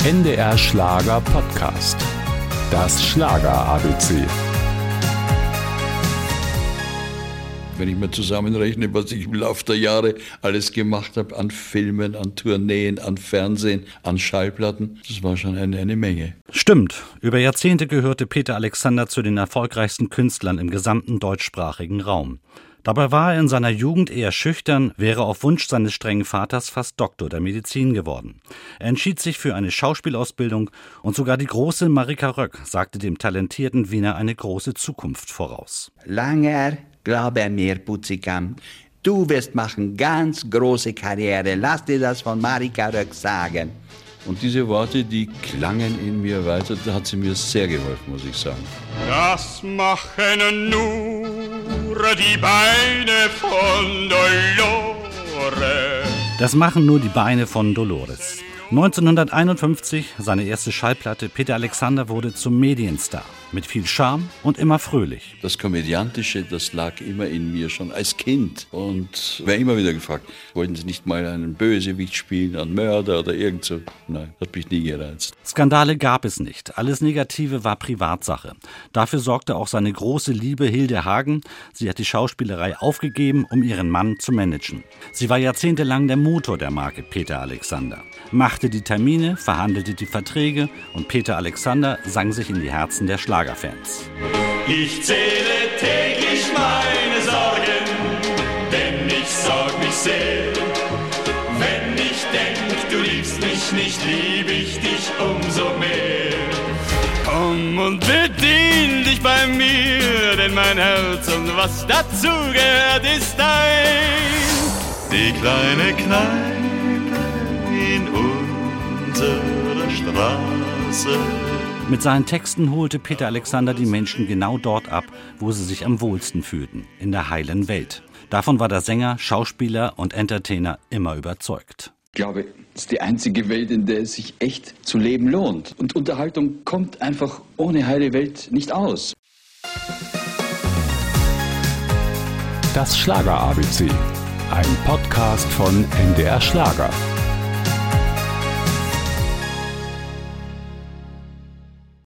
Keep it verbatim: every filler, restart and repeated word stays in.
N D R Schlager Podcast. Das Schlager-A B C. Wenn ich mir zusammenrechne, was ich im Laufe der Jahre alles gemacht habe, an Filmen, an Tourneen, an Fernsehen, an Schallplatten, das war schon eine, eine Menge. Stimmt, über Jahrzehnte gehörte Peter Alexander zu den erfolgreichsten Künstlern im gesamten deutschsprachigen Raum. Dabei war er in seiner Jugend eher schüchtern, wäre auf Wunsch seines strengen Vaters fast Doktor der Medizin geworden. Er entschied sich für eine Schauspielausbildung und sogar die große Marika Röck sagte dem talentierten Wiener eine große Zukunft voraus. Langer, glaube mir, Putzikam, du wirst machen ganz große Karriere. Lass dir das von Marika Röck sagen. Und diese Worte, die klangen in mir weiter, da hat sie mir sehr geholfen, muss ich sagen. Das machen nur die Beine von Dolores. Das machen nur die Beine von Dolores. neunzehnhunderteinundfünfzig, seine erste Schallplatte, Peter Alexander wurde zum Medienstar. Mit viel Charme und immer fröhlich. Das Komödiantische, das lag immer in mir schon als Kind. Und wer immer wieder gefragt, wollten Sie nicht mal einen Bösewicht spielen, einen Mörder oder irgend so? Nein, hat mich nie gereizt. Skandale gab es nicht. Alles Negative war Privatsache. Dafür sorgte auch seine große Liebe Hilde Hagen. Sie hat die Schauspielerei aufgegeben, um ihren Mann zu managen. Sie war jahrzehntelang der Motor der Marke Peter Alexander. Machte die Termine, verhandelte die Verträge und Peter Alexander sang sich in die Herzen der Schlagerfans. Ich zähle täglich meine Sorgen, denn ich sorg mich sehr. Wenn ich denk, du liebst mich nicht, lieb ich dich umso mehr. Komm und bedien dich bei mir, denn mein Herz und was dazu gehört ist dein. Die kleine Kneipe in unserer Straße. Mit seinen Texten holte Peter Alexander die Menschen genau dort ab, wo sie sich am wohlsten fühlten, in der heilen Welt. Davon war der Sänger, Schauspieler und Entertainer immer überzeugt. Ich glaube, es ist die einzige Welt, in der es sich echt zu leben lohnt. Und Unterhaltung kommt einfach ohne heile Welt nicht aus. Das Schlager-A B C. Ein Podcast von N D R Schlager.